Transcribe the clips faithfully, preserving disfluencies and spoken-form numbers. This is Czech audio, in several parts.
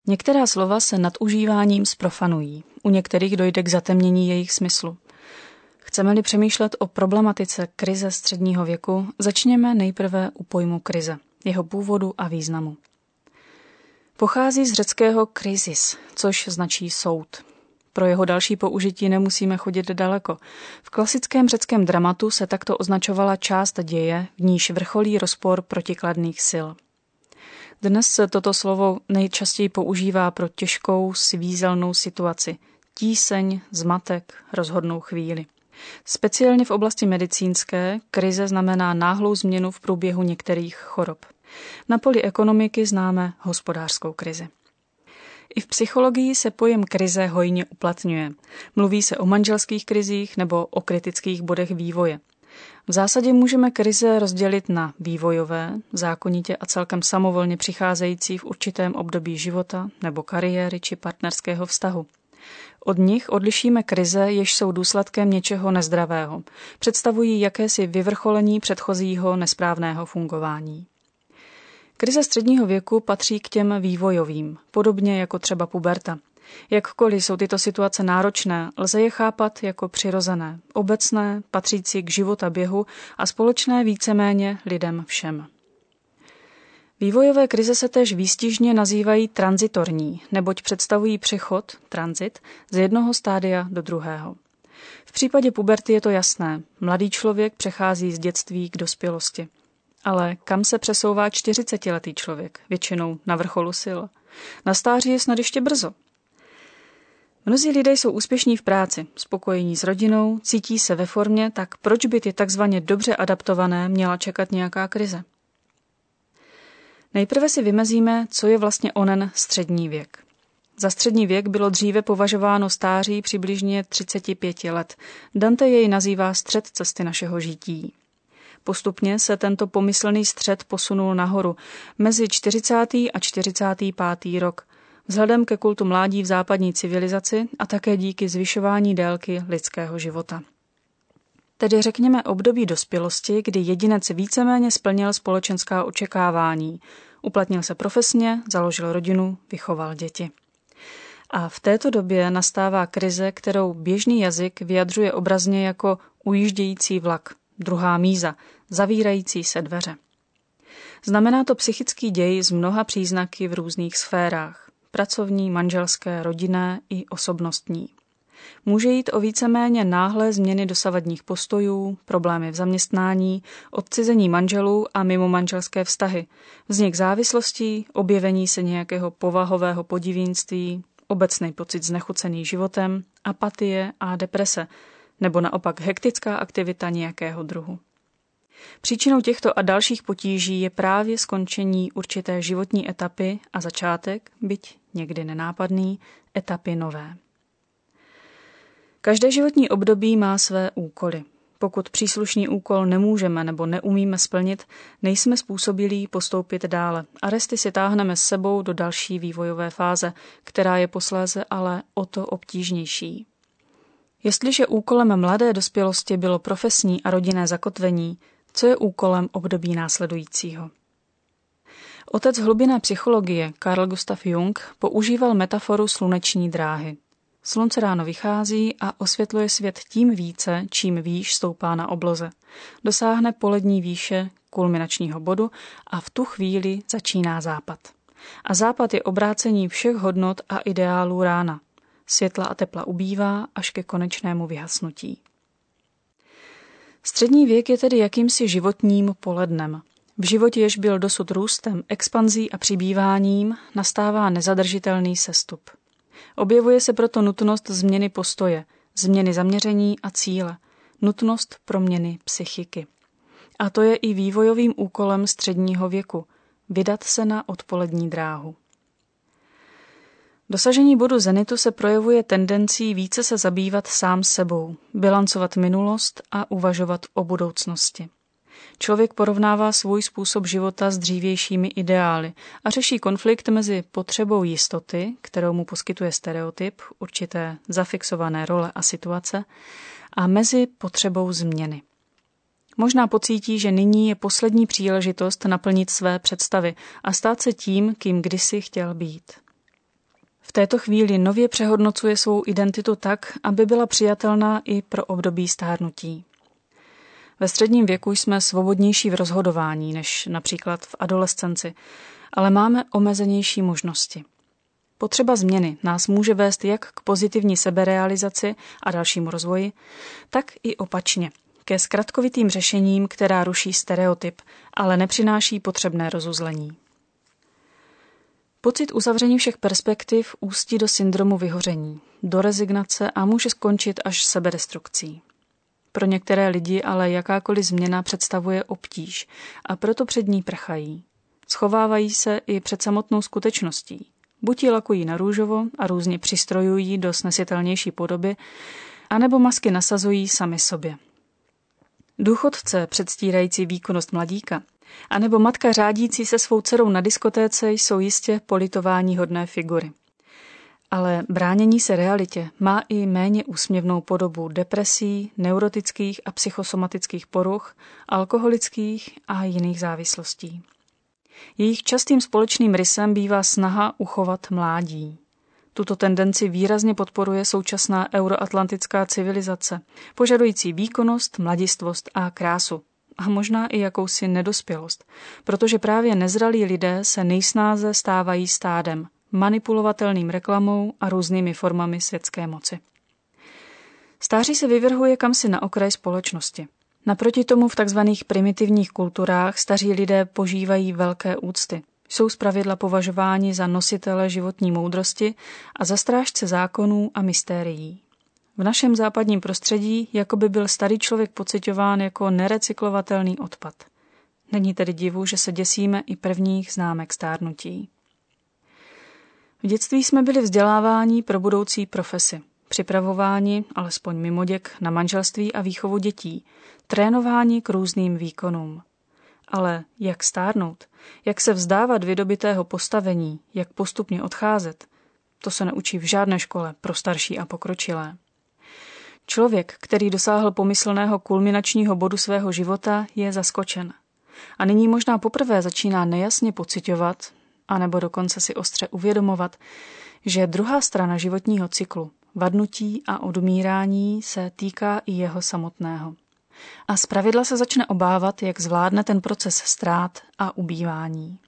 Některá slova se nadužíváním zprofanují, u některých dojde k zatemnění jejich smyslu. Chceme-li přemýšlet o problematice krize středního věku, začněme nejprve u pojmu krize, jeho původu a významu. Pochází z řeckého krisis, což značí soud. Pro jeho další použití nemusíme chodit daleko. V klasickém řeckém dramatu se takto označovala část děje, v níž vrcholí rozpor protikladných sil. Dnes se toto slovo nejčastěji používá pro těžkou, svízelnou situaci, tíseň, zmatek, rozhodnou chvíli. Speciálně v oblasti medicínské krize znamená náhlou změnu v průběhu některých chorob. Na poli ekonomiky známe hospodářskou krizi. I v psychologii se pojem krize hojně uplatňuje. Mluví se o manželských krizích nebo o kritických bodech vývoje. V zásadě můžeme krize rozdělit na vývojové, zákonitě a celkem samovolně přicházející v určitém období života nebo kariéry či partnerského vztahu. Od nich odlišíme krize, jež jsou důsledkem něčeho nezdravého. Představují jakési vyvrcholení předchozího nesprávného fungování. Krize středního věku patří k těm vývojovým, podobně jako třeba puberta. Jakkoliv jsou tyto situace náročné, lze je chápat jako přirozené, obecné, patřící k životaběhu a společné víceméně lidem všem. Vývojové krize se též výstižně nazývají tranzitorní, neboť představují přechod, tranzit, z jednoho stádia do druhého. V případě puberty je to jasné, mladý člověk přechází z dětství k dospělosti. Ale kam se přesouvá čtyřicetiletý člověk, většinou na vrcholu sil? Na stáří je snad ještě brzo. Mnozí lidé jsou úspěšní v práci, spokojení s rodinou, cítí se ve formě, tak proč by ty takzvaně dobře adaptované měla čekat nějaká krize? Nejprve si vymezíme, co je vlastně onen střední věk. Za střední věk bylo dříve považováno stáří přibližně třicet pět let. Dante jej nazývá střed cesty našeho žití. Postupně se tento pomyslný střed posunul nahoru mezi čtyřicátý a čtyřicátý pátý rok, vzhledem ke kultu mládí v západní civilizaci a také díky zvyšování délky lidského života. Tedy řekněme období dospělosti, kdy jedinec víceméně splnil společenská očekávání, uplatnil se profesně, založil rodinu, vychoval děti. A v této době nastává krize, kterou běžný jazyk vyjadřuje obrazně jako ujíždějící vlak, druhá míza, zavírající se dveře. Znamená to psychický děj s mnoha příznaky v různých sférách, pracovní, manželské, rodinné i osobnostní. Může jít o víceméně náhlé změny dosavadních postojů, problémy v zaměstnání, odcizení manželů a mimomanželské vztahy, vznik závislostí, objevení se nějakého povahového podivínství, obecný pocit znechucený životem, apatie a deprese, nebo naopak hektická aktivita nějakého druhu. Příčinou těchto a dalších potíží je právě skončení určité životní etapy a začátek, byť někdy nenápadný, etapy nové. Každé životní období má své úkoly. Pokud příslušný úkol nemůžeme nebo neumíme splnit, nejsme způsobilí postoupit dále a resty si táhneme s sebou do další vývojové fáze, která je posléze ale o to obtížnější. Jestliže úkolem mladé dospělosti bylo profesní a rodinné zakotvení, co je úkolem období následujícího? Otec hlubinné psychologie Carl Gustav Jung používal metaforu sluneční dráhy. Slunce ráno vychází a osvětluje svět tím více, čím výš stoupá na obloze. Dosáhne polední výše kulminačního bodu a v tu chvíli začíná západ. A západ je obrácení všech hodnot a ideálů rána. Světla a tepla ubývá až ke konečnému vyhasnutí. Střední věk je tedy jakýmsi životním polednem. V životě, jež byl dosud růstem, expanzí a přibýváním, nastává nezadržitelný sestup. Objevuje se proto nutnost změny postoje, změny zaměření a cíle, nutnost proměny psychiky. A to je i vývojovým úkolem středního věku – vydat se na odpolední dráhu. Dosažení bodu zenitu se projevuje tendencí více se zabývat sám sebou, bilancovat minulost a uvažovat o budoucnosti. Člověk porovnává svůj způsob života s dřívějšími ideály a řeší konflikt mezi potřebou jistoty, kterou mu poskytuje stereotyp, určité zafixované role a situace, a mezi potřebou změny. Možná pocítí, že nyní je poslední příležitost naplnit své představy a stát se tím, kým kdysi chtěl být. této chvíli nově přehodnocuje svou identitu tak, aby byla přijatelná i pro období stárnutí. Ve středním věku jsme svobodnější v rozhodování než například v adolescenci, ale máme omezenější možnosti. Potřeba změny nás může vést jak k pozitivní seberealizaci a dalšímu rozvoji, tak i opačně, ke zkratkovitým řešením, která ruší stereotyp, ale nepřináší potřebné rozuzlení. Pocit uzavření všech perspektiv ústí do syndromu vyhoření, do rezignace a může skončit až sebedestrukcí. Pro některé lidi ale jakákoliv změna představuje obtíž a proto před ní prchají. Schovávají se i před samotnou skutečností. Buď ji lakují na růžovo a různě přistrojují do snesitelnější podoby, anebo masky nasazují sami sobě. Důchodce předstírající výkonnost mladíka, anebo matka řádící se svou dcerou na diskotéce jsou jistě politování hodné figury. Ale bránění se realitě má i méně úsměvnou podobu depresí, neurotických a psychosomatických poruch, alkoholických a jiných závislostí. Jejich častým společným rysem bývá snaha uchovat mládí. Tuto tendenci výrazně podporuje současná euroatlantická civilizace, požadující výkonnost, mladistvost a krásu. A možná i jakousi nedospělost, protože právě nezralí lidé se nejsnáze stávají stádem, manipulovatelným reklamou a různými formami světské moci. Stáří se vyvrhuje kamsi na okraj společnosti. Naproti tomu v tzv. Primitivních kulturách staří lidé požívají velké úcty. Jsou zpravidla považováni za nositele životní moudrosti a za strážce zákonů a mystérií. V našem západním prostředí jako by byl starý člověk pociťován jako nerecyklovatelný odpad. Není tedy divu, že se děsíme i prvních známek stárnutí. V dětství jsme byli vzděláváni pro budoucí profesi, připravováni, alespoň mimoděk, na manželství a výchovu dětí, trénováni k různým výkonům. Ale jak stárnout, jak se vzdávat vydobytého postavení, jak postupně odcházet, to se neučí v žádné škole pro starší a pokročilé. Člověk, který dosáhl pomyslného kulminačního bodu svého života, je zaskočen. A nyní možná poprvé začíná nejasně pociťovat, anebo dokonce si ostře uvědomovat, že druhá strana životního cyklu, vadnutí a odumírání, se týká i jeho samotného. A zpravidla se začne obávat, jak zvládne ten proces ztrát a ubývání.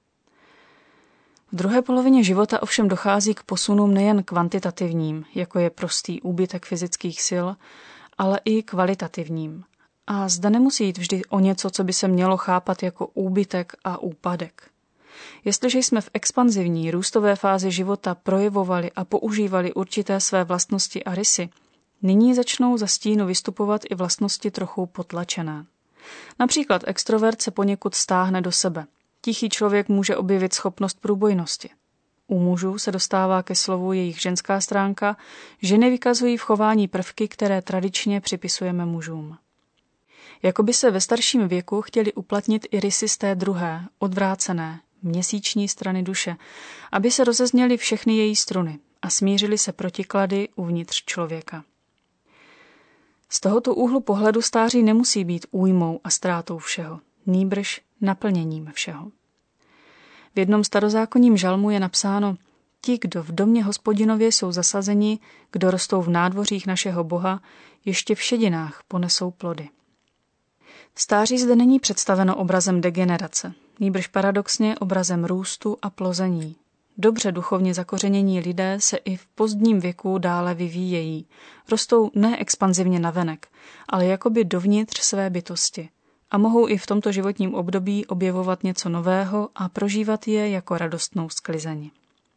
V druhé polovině života ovšem dochází k posunům nejen kvantitativním, jako je prostý úbytek fyzických sil, ale i kvalitativním. A zde nemusí jít vždy o něco, co by se mělo chápat jako úbytek a úpadek. Jestliže jsme v expanzivní růstové fázi života projevovali a používali určité své vlastnosti a rysy, nyní začnou za stínu vystupovat i vlastnosti trochu potlačené. Například extrovert se poněkud stáhne do sebe. Tichý člověk může objevit schopnost průbojnosti. U mužů se dostává ke slovu jejich ženská stránka, ženy vykazují v chování prvky, které tradičně připisujeme mužům. Jakoby se ve starším věku chtěli uplatnit i rysy z té druhé, odvrácené, měsíční strany duše, aby se rozezněly všechny její struny a smířily se protiklady uvnitř člověka. Z tohoto úhlu pohledu stáří nemusí být újmou a ztrátou všeho, nýbrž naplněním všeho. V jednom starozákonním žalmu je napsáno: ti, kdo v domě Hospodinově jsou zasazeni, kdo rostou v nádvořích našeho Boha, ještě v šedinách ponesou plody. Stáří zde není představeno obrazem degenerace, nýbrž paradoxně obrazem růstu a plození. Dobře duchovně zakořenění lidé se i v pozdním věku dále vyvíjejí. Rostou ne expanzivně navenek, ale jakoby dovnitř své bytosti. A mohou i v tomto životním období objevovat něco nového a prožívat je jako radostnou sklizeň.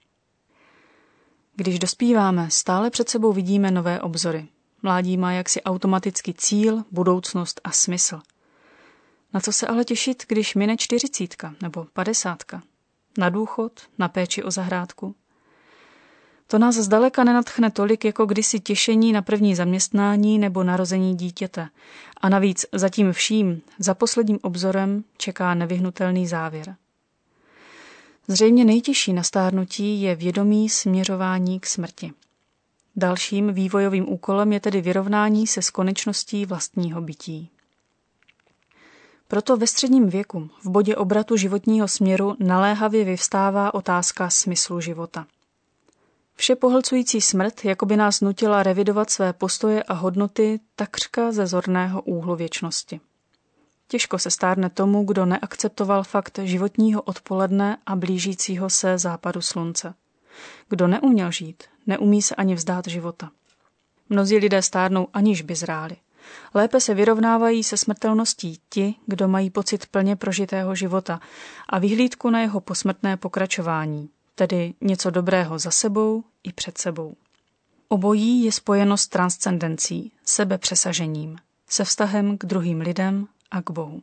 Když dospíváme, stále před sebou vidíme nové obzory. Mládí má jaksi automaticky cíl, budoucnost a smysl. Na co se ale těšit, když mine čtyřicítka nebo padesátka? Na důchod, na péči o zahrádku? To nás zdaleka nenadchne tolik jako kdysi těšení na první zaměstnání nebo narození dítěte. A navíc za tím vším, za posledním obzorem, čeká nevyhnutelný závěr. Zřejmě nejtěžší na stárnutí je vědomí směřování k smrti. Dalším vývojovým úkolem je tedy vyrovnání se s konečností vlastního bytí. Proto ve středním věku, v bodě obratu životního směru, naléhavě vyvstává otázka smyslu života. Vše pohlcující smrt jakoby nás nutila revidovat své postoje a hodnoty takřka ze zorného úhlu věčnosti. Těžko se stárne tomu, kdo neakceptoval fakt životního odpoledne a blížícího se západu slunce. Kdo neuměl žít, neumí se ani vzdát života. Mnozí lidé stárnou, aniž by zráli. Lépe se vyrovnávají se smrtelností ti, kdo mají pocit plně prožitého života a vyhlídku na jeho posmrtné pokračování, tedy něco dobrého za sebou i před sebou. Obojí je spojeno s transcendencí, sebepřesažením, se vztahem k druhým lidem a k Bohu.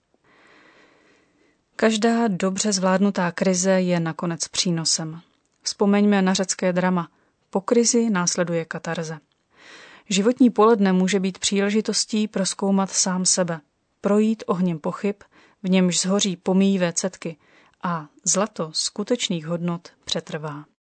Každá dobře zvládnutá krize je nakonec přínosem. Vzpomeňme na řecké drama. Po krizi následuje katarze. Životní poledne může být příležitostí prozkoumat sám sebe, projít ohněm pochyb, v němž zhoří pomíjivé cetky a zlato skutečných hodnot přetrvá.